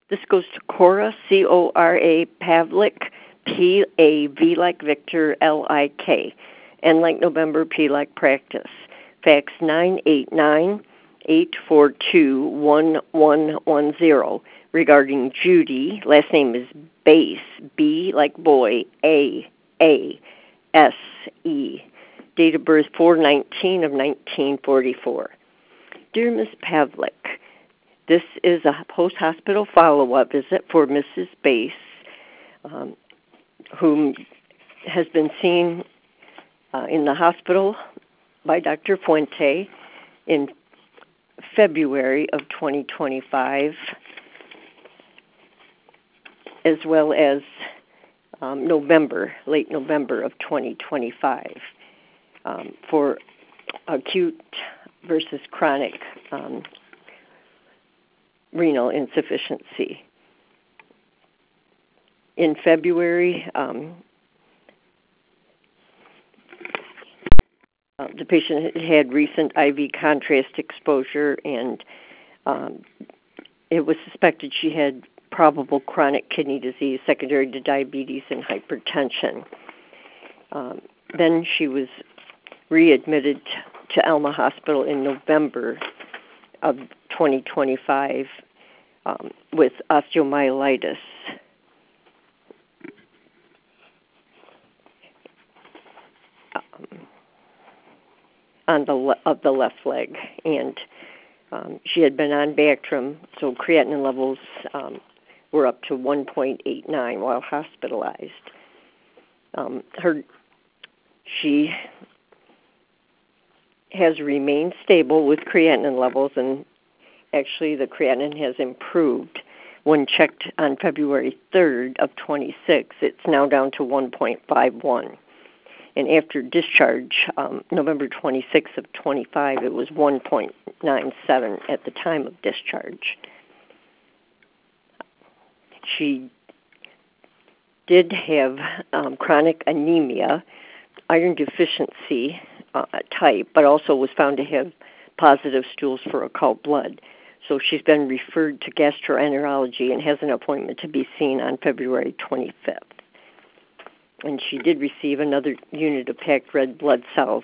This goes to Cora, C-O-R-A, Pavlik, P-A-V like Victor, L-I-K, N like November, P like Practice. Fax 989-842-1110 regarding Judy. Last name is Bass, B like boy, A-A-S-E. Date of birth 4/19 of 1944. Dear Ms. Pavlik, this is a post-hospital follow-up visit for Mrs. Bass, whom has been seen in the hospital by Dr. Fuente in February of 2025, as well as late November of 2025, for acute versus chronic renal insufficiency. In February, the patient had recent IV contrast exposure, and it was suspected she had probable chronic kidney disease secondary to diabetes and hypertension. Then she was readmitted to Alma Hospital in November of 2025 with osteomyelitis. Of the left leg, and she had been on Bactrim, so creatinine levels were up to 1.89 while hospitalized. She has remained stable with creatinine levels, and actually the creatinine has improved. When checked on February 3rd of 26, it's now down to 1.51. And after discharge, November 26th of 25, it was 1.97 at the time of discharge. She did have chronic anemia, iron deficiency type, but also was found to have positive stools for occult blood. So she's been referred to gastroenterology and has an appointment to be seen on February 25th. And she did receive another unit of packed red blood cells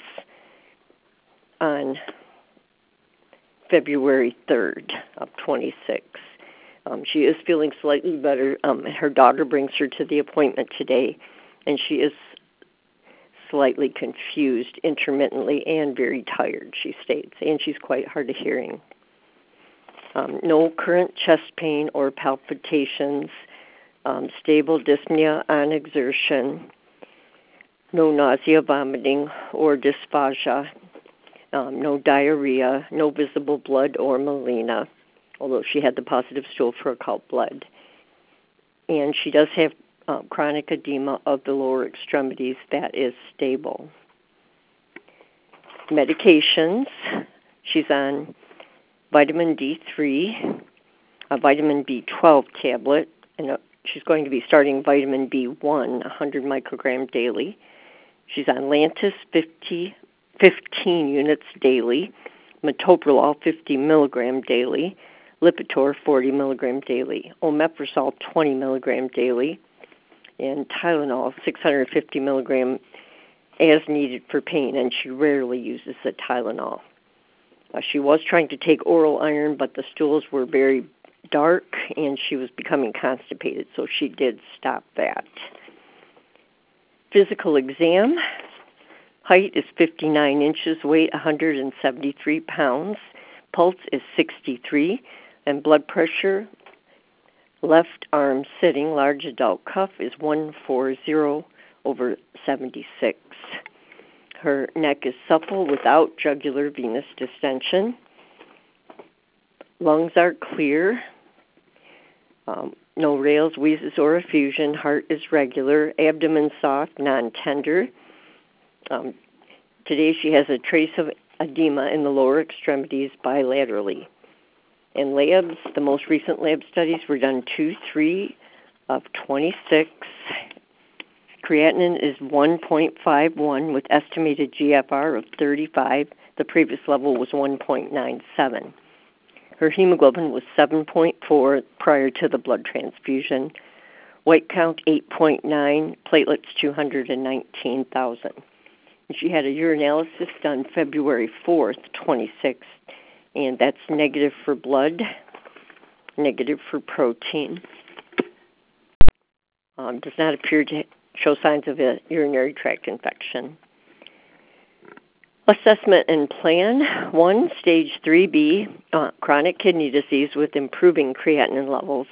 on February 3rd of 26. She is feeling slightly better. Her daughter brings her to the appointment today, and she is slightly confused intermittently and very tired, she states, and she's quite hard of hearing. No current chest pain or palpitations. Stable dyspnea on exertion, no nausea, vomiting, or dysphagia, no diarrhea, no visible blood or melena, although she had the positive stool for occult blood. And she does have chronic edema of the lower extremities that is stable. Medications, she's on vitamin D3, a vitamin B12 tablet, and she's going to be starting vitamin B1, 100 microgram daily. She's on Lantus 15 units daily, metoprolol 50 milligram daily, Lipitor 40 milligram daily, omeprazole 20 milligram daily, and Tylenol 650 milligram as needed for pain, and she rarely uses the Tylenol. She was trying to take oral iron, but the stools were very dark, and she was becoming constipated, so she did stop that. Physical exam. Height is 59 inches, weight 173 pounds. Pulse is 63, and blood pressure, left arm sitting, large adult cuff, is 140/76. Her neck is supple without jugular venous distension. Lungs are clear. No rales, wheezes, or effusion. Heart is regular. Abdomen soft, non-tender. Today she has a trace of edema in the lower extremities bilaterally. And labs, the most recent lab studies were done 2/3 of 26. Creatinine is 1.51 with estimated GFR of 35. The previous level was 1.97. Her hemoglobin was 7.4 prior to the blood transfusion. White count 8.9, platelets 219,000. She had a urinalysis done February 4th, 26, and that's negative for blood, negative for protein. Does not appear to show signs of a urinary tract infection. Assessment and plan. 1, stage 3B, chronic kidney disease with improving creatinine levels.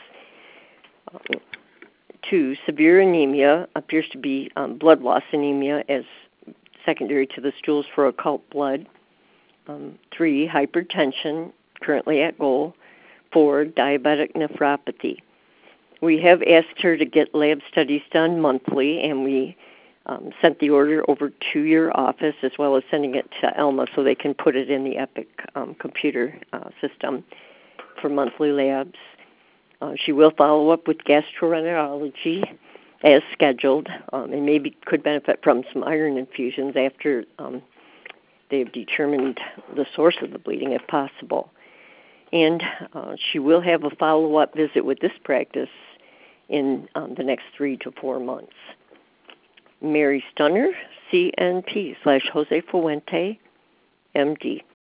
2, severe anemia, appears to be blood loss anemia as secondary to the stools for occult blood. 3, hypertension, currently at goal. 4, diabetic nephropathy. We have asked her to get lab studies done monthly, and we sent the order over to your office as well as sending it to Elma so they can put it in the Epic computer system for monthly labs. She will follow up with gastroenterology as scheduled, and maybe could benefit from some iron infusions after they've determined the source of the bleeding, if possible. And she will have a follow-up visit with this practice in the next 3 to 4 months. Mary Stunner, CNP /Jose Fuente, MD.